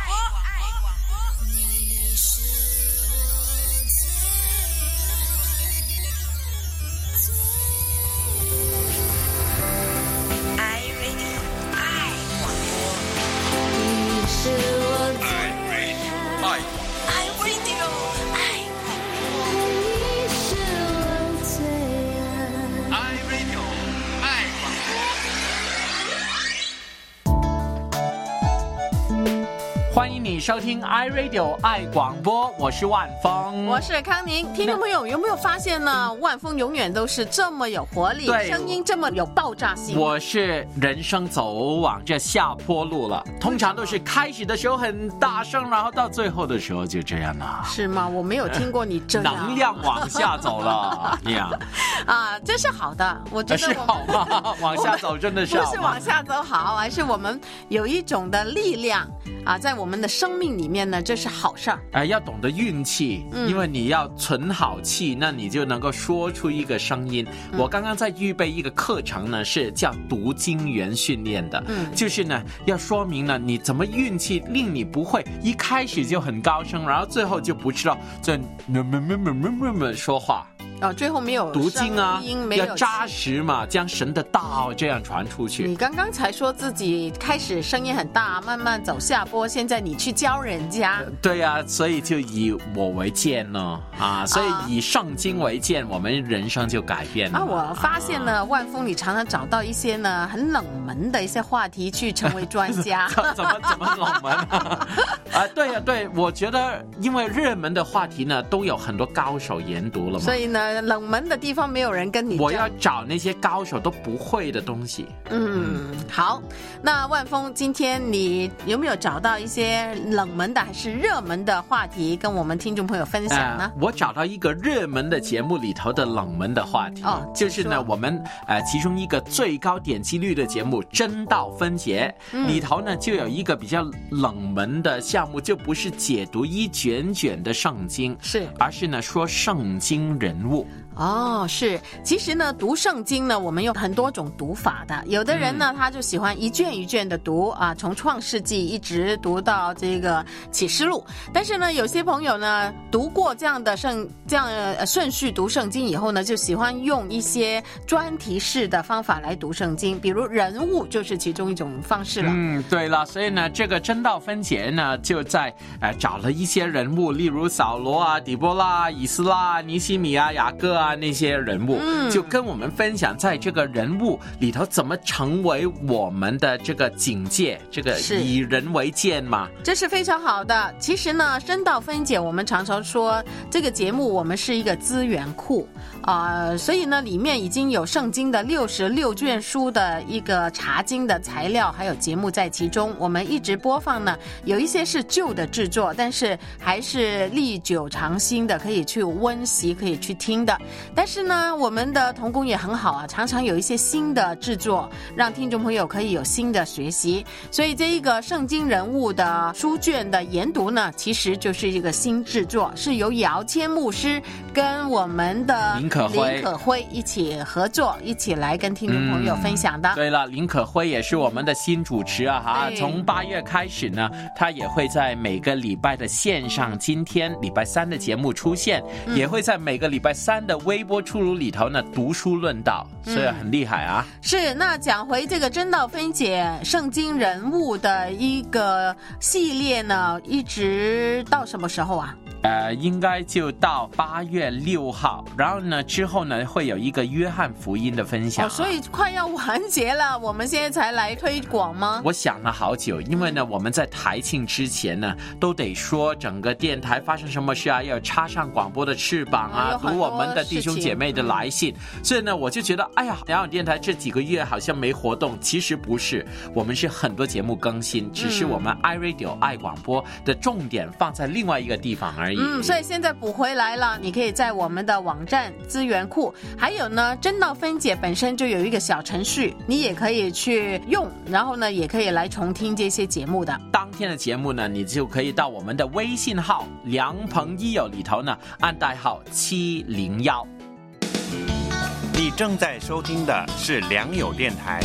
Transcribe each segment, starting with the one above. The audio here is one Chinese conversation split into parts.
欢迎你收听 iRadio 爱广播，我是万峰， 我是康宁。听众朋友有没有发现呢？万峰永远都是这么有活力，声音这么有爆炸性。 我是人生走往这下坡路了，通常都是开始的时候很大声，然后到最后的时候就这样了。 是吗？我没有听过你这样。 能量往下走了， 这是好的，我觉得是好吗？往下走真的是好吗？ 不是往下走好，而是我们有一种的力量在我们的生命里面呢，这是好事儿。 要懂得运气，因为你要存好气，那你就能够说出一个声音。我刚刚在预备一个课程呢，是叫读经元训练的，就是呢要说明呢你怎么运气令你不会一开始就很高声，然后最后就不知道这说话。 最后没有读经啊， 没有要扎实嘛，将神的道这样传出去。 你刚刚才说自己开始声音很大，慢慢走下坡，现在你去教人家。 对啊，所以就以我为鉴呢所以以圣经为鉴，我们人生就改变了。 我发现呢，万峰你常常找到一些呢很冷门的一些话题去成为专家。 怎么冷门对，我觉得因为热门的话题呢都有很多高手研读了嘛， 所以呢冷门的地方没有人跟你。 我要找那些高手都不会的东西。 好，那万峰今天你有没有找到一些冷门的还是热门的话题跟我们听众朋友分享呢？ 我找到一个热门的节目里头的冷门的话题就是呢我们其中一个最高点击率的节目真道分解里头呢就有一个比较冷门的项目，就不是解读一卷卷的圣经，而是呢说圣经人物。 是，其实呢读圣经呢我们有很多种读法的，有的人呢他就喜欢一卷一卷的读从创世纪一直读到这个启示录，但是呢有些朋友呢读过这样顺序读圣经以后呢，就喜欢用一些专题式的方法来读圣经，比如人物就是其中一种方式了。 对了，所以呢这个真道分解呢就在找了一些人物，例如扫罗底波拉、以斯拉、尼西米雅各那些人物，就跟我们分享在这个人物里头怎么成为我们的这个警戒，这个以人为鉴嘛， 这是非常好的。其实呢真道分解我们常常说这个节目我们是一个资源库所以呢里面已经有圣经的66卷书的一个查经的材料还有节目在其中，我们一直播放呢，有一些是旧的制作，但是还是历久常新的，可以去温习可以去听的。但是呢我们的同工也很好常常有一些新的制作，让听众朋友可以有新的学习，所以这一个圣经人物的书卷的研读呢其实就是一个新制作，是由姚谦牧师跟我们的林可辉一起合作，一起来跟听众朋友分享的。 对了，林可辉也是我们的新主持从8月开始呢，他也会在每个礼拜的线上今天礼拜3的节目出现，也会在每个礼拜3的微波出炉里头呢读书论道，所以很厉害是，那讲回这个真道分解圣经人物的一个系列呢，一直到什么时候应该就到8月6号，然后呢之后呢会有一个约翰福音的分享所以快要完结了，我们现在才来推广吗？ 我想了好久，因为呢我们在台庆之前呢都得说整个电台发生什么事要插上广播的翅膀读我们的弟兄姐妹的来信所以呢我就觉得两岸电台这几个月好像没活动，其实不是，我们是很多节目更新，只是我们 iRadio 爱广播的重点放在另外一个地方而已。 所以现在补回来了，你可以在我们的网站资源库，还有呢真道分解本身就有一个小程序，你也可以去用，然后呢也可以来重听这些节目的。 当天的节目呢你就可以到我们的微信号良朋益友里头呢按代号701。 你正在收听的是良友电台。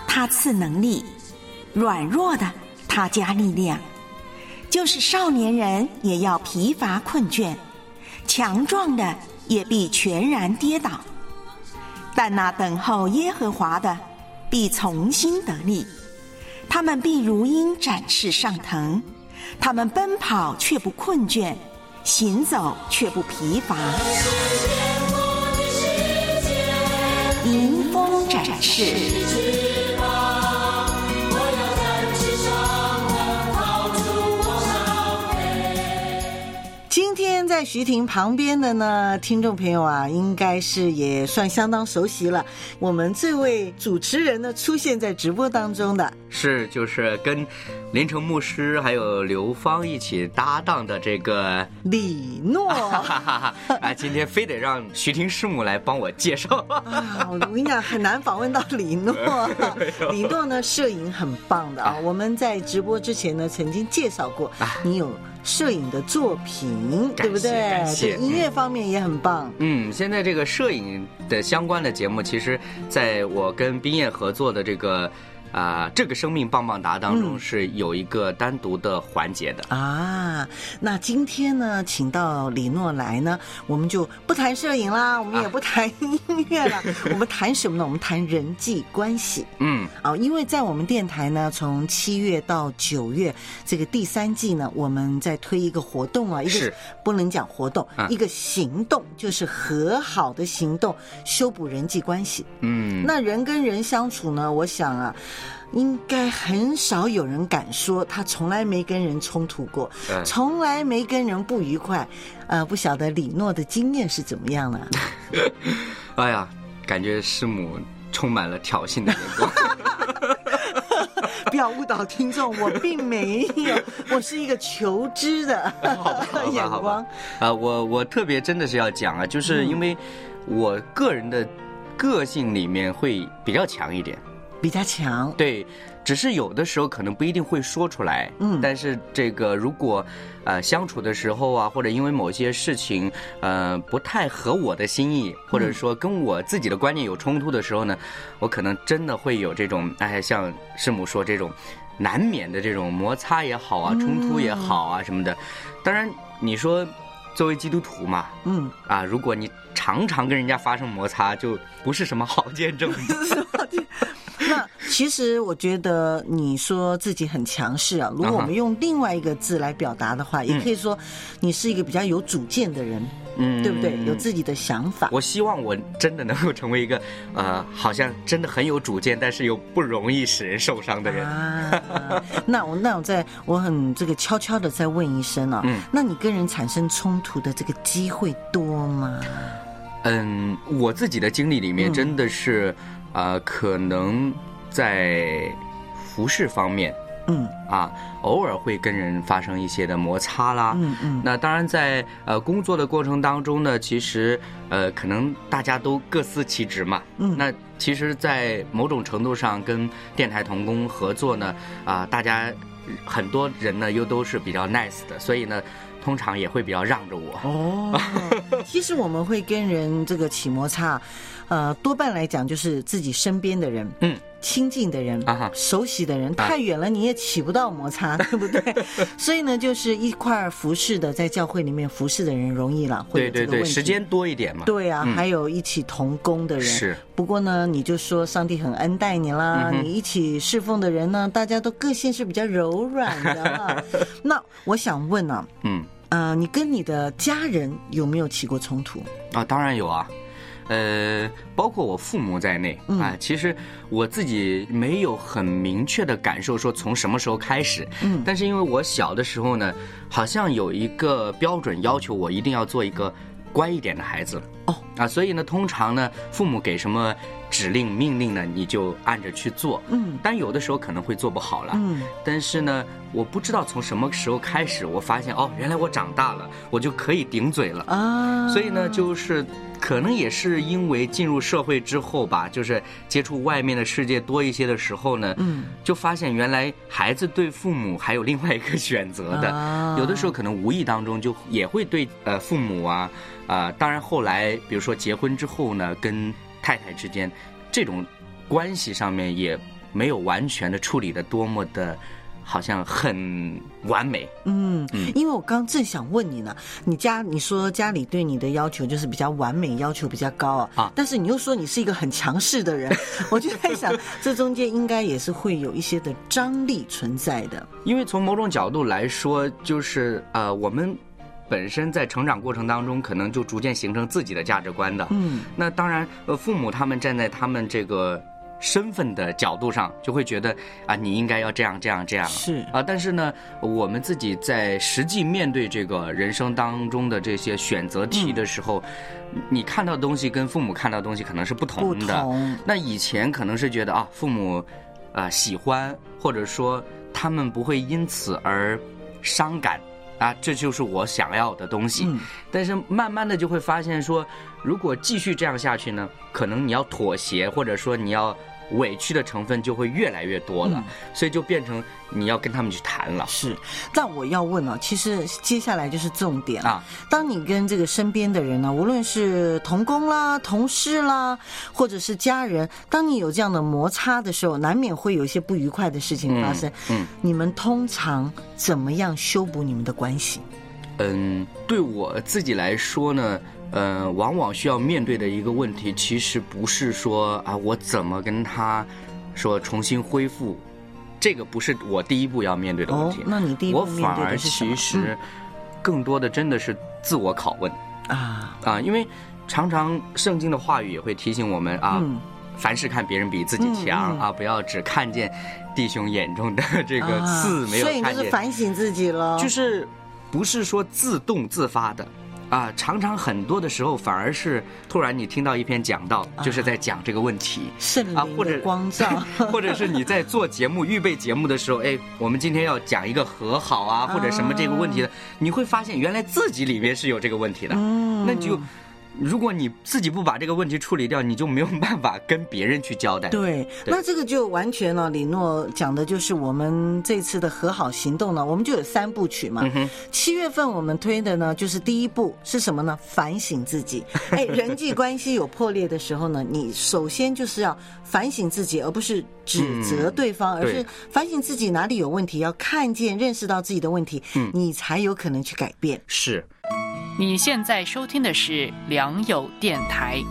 他赐能力，软弱的他加力量。就是少年人也要疲乏困倦，强壮的也必全然跌倒。但那等候耶和华的必从心得力，他们必如鹰展翅上腾，他们奔跑却不困倦，行走却不疲乏。迎风展翅。 今天在徐婷旁边的呢，听众朋友啊，应该是也算相当熟悉了。我们这位主持人呢，出现在直播当中的就是跟林成牧师还有刘芳一起搭档的这个李诺啊，今天非得让徐婷师母来帮我介绍啊！我跟你讲，很难访问到李诺。李诺呢，摄影很棒的啊。我们在直播之前呢，曾经介绍过，你有摄影的作品，对不对？对，音乐方面也很棒。 现在这个摄影的相关的节目，其实在我跟冰燕合作的这个生命棒棒哒当中是有一个单独的环节的啊。那今天呢，请到李诺来呢，我们就不谈摄影啦，我们也不谈音乐了，我们谈什么呢？我们谈人际关系。因为在我们电台呢，从7月到9月这个第3季呢，我们在推一个活动啊，一个不能讲活动，一个行动，就是和好的行动，修补人际关系。那人跟人相处呢，我想啊，应该很少有人敢说他从来没跟人冲突过，从来没跟人不愉快。不晓得李诺的经验是怎么样呢？ 哎呀，感觉师母充满了挑衅的眼光。 不要误导听众，我并没有，我是一个求知的眼光。 我特别真的是要讲啊，就是因为我个人的个性里面会比较强一点。 比较强， 对，只是有的时候可能不一定会说出来，但是这个如果相处的时候啊，或者因为某些事情不太合我的心意，或者说跟我自己的观念有冲突的时候呢，我可能真的会有这种像师母说这种难免的这种摩擦也好啊，冲突也好啊什么的。当然你说作为基督徒嘛，如果你常常跟人家发生摩擦，就不是什么好见证。 那其实我觉得你说自己很强势啊，如果我们用另外一个字来表达的话，也可以说你是一个比较有主见的人，对不对？有自己的想法。 我希望我真的能够成为一个好像真的很有主见，但是又不容易使人受伤的人。 那我很这个悄悄的再问一声啊，那你跟人产生冲突的这个机会多吗？ 我自己的经历里面真的是可能在服饰方面偶尔会跟人发生一些的摩擦啦。那当然在工作的过程当中呢，其实可能大家都各司其职嘛。那其实在某种程度上跟电台同工合作呢，大家很多人呢又都是比较 nice 的，所以呢通常也会比较让着我。 其实我们会跟人这个起摩擦，多半来讲就是自己身边的人，亲近的人，熟悉的人，太远了你也起不到摩擦，对不对？所以呢，就是一块服侍的，在教会里面服侍的人容易了，会有这个问题。 时间多一点嘛。 对啊，还有一起同工的人。是。不过呢，你就说上帝很恩待你啦，你一起侍奉的人呢，大家都个性是比较柔软的。那我想问啊，你跟你的家人有没有起过冲突？ 当然有啊。包括我父母在内其实我自己没有很明确的感受说从什么时候开始，但是因为我小的时候呢，好像有一个标准要求我一定要做一个乖一点的孩子所以呢，通常呢，父母给什么指令命令呢，你就按着去做，但有的时候可能会做不好了，但是呢，我不知道从什么时候开始，我发现原来我长大了，我就可以顶嘴了所以呢，就是可能也是因为进入社会之后吧，就是接触外面的世界多一些的时候呢，就发现原来孩子对父母还有另外一个选择的，有的时候可能无意当中就也会对父母当然后来比如说结婚之后呢，跟太太之间这种关系上面也没有完全的处理的多么的好像很完美。 因为我刚正想问你呢，你说家里对你的要求就是比较完美，要求比较高啊，但是你又说你是一个很强势的人，我就在想，这中间应该也是会有一些的张力存在的。 因为从某种角度来说，就是我们本身在成长过程当中，可能就逐渐形成自己的价值观的。那当然，父母他们站在他们这个身份的角度上，就会觉得你应该要这样。 是但是呢，我们自己在实际面对这个人生当中的这些选择题的时候，你看到的东西跟父母看到的东西可能是不同的。那以前可能是觉得父母喜欢，或者说他们不会因此而伤感。这就是我想要的东西。但是慢慢的就会发现说，如果继续这样下去呢，可能你要妥协，或者说你要委屈的成分就会越来越多了。所以就变成你要跟他们去谈了。 是，但我要问其实接下来就是重点当你跟这个身边的人呢，无论是同工啦、同事啦，或者是家人，当你有这样的摩擦的时候，难免会有一些不愉快的事情发生。你们通常怎么样修补你们的关系？ 对我自己来说呢，往往需要面对的一个问题，其实不是说我怎么跟他说重新恢复，这个不是我第一步要面对的问题。 那你第一步面对的是什么？ 我反而其实更多的真的是自我拷问因为常常圣经的话语也会提醒我们凡事看别人比自己强不要只看见弟兄眼中的这个刺，没有看见。 所以你就是反省自己了， 就是不是说自动自发的常常很多的时候反而是突然你听到一篇讲道，就是在讲这个问题， 圣灵的光照， 或者是你在做节目预备节目的时候，我们今天要讲一个和好或者什么这个问题的，你会发现原来自己里面是有这个问题的。那就如果你自己不把这个问题处理掉，你就没有办法跟别人去交代。 对，那这个就完全李诺讲的就是我们这次的和好行动呢，我们就有3部曲嘛。7月份我们推的呢，就是第一步是什么呢？反省自己。人际关系有破裂的时候呢，你首先就是要反省自己，而不是指责对方，而是反省自己哪里有问题，要看见、认识到自己的问题，你才有可能去改变。 是。 你现在收听的是良友电台。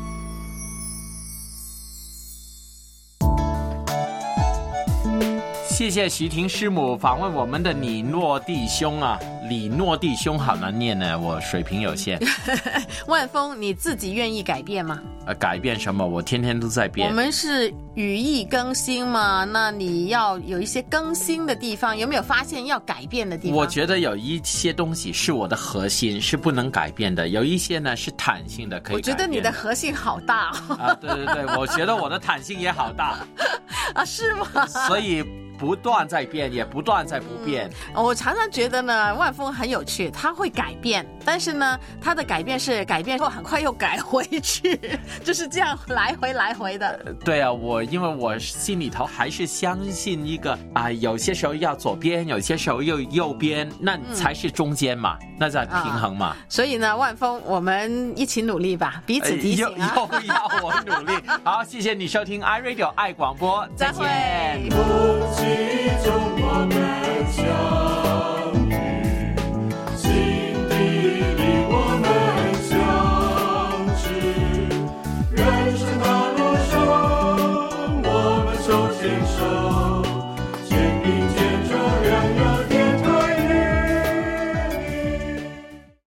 谢谢徐婷师母访问我们的李诺弟兄李诺弟兄好难念呢，我水平有限。 万峰，你自己愿意改变吗？ 改变什么？我天天都在变。 我们是语义更新嘛，那你要有一些更新的地方，有没有发现要改变的地方？ 我觉得有一些东西是我的核心，是不能改变的；有一些呢是弹性的，可以改变的。我觉得你的核心好大对，我觉得我的弹性也好大是吗？ 所以不断在变，也不断在不变。 我常常觉得呢，万峰很有趣，他会改变，但是呢，他的改变是改变后很快又改回去，就是这样来回的。 对因为我心里头还是相信一个有些时候要左边，有些时候又右边，那才是中间嘛，那在平衡嘛。 所以呢，万峰，我们一起努力吧，彼此提醒又要我努力。好，谢谢你收听 iRadio 爱广播，再见。 中华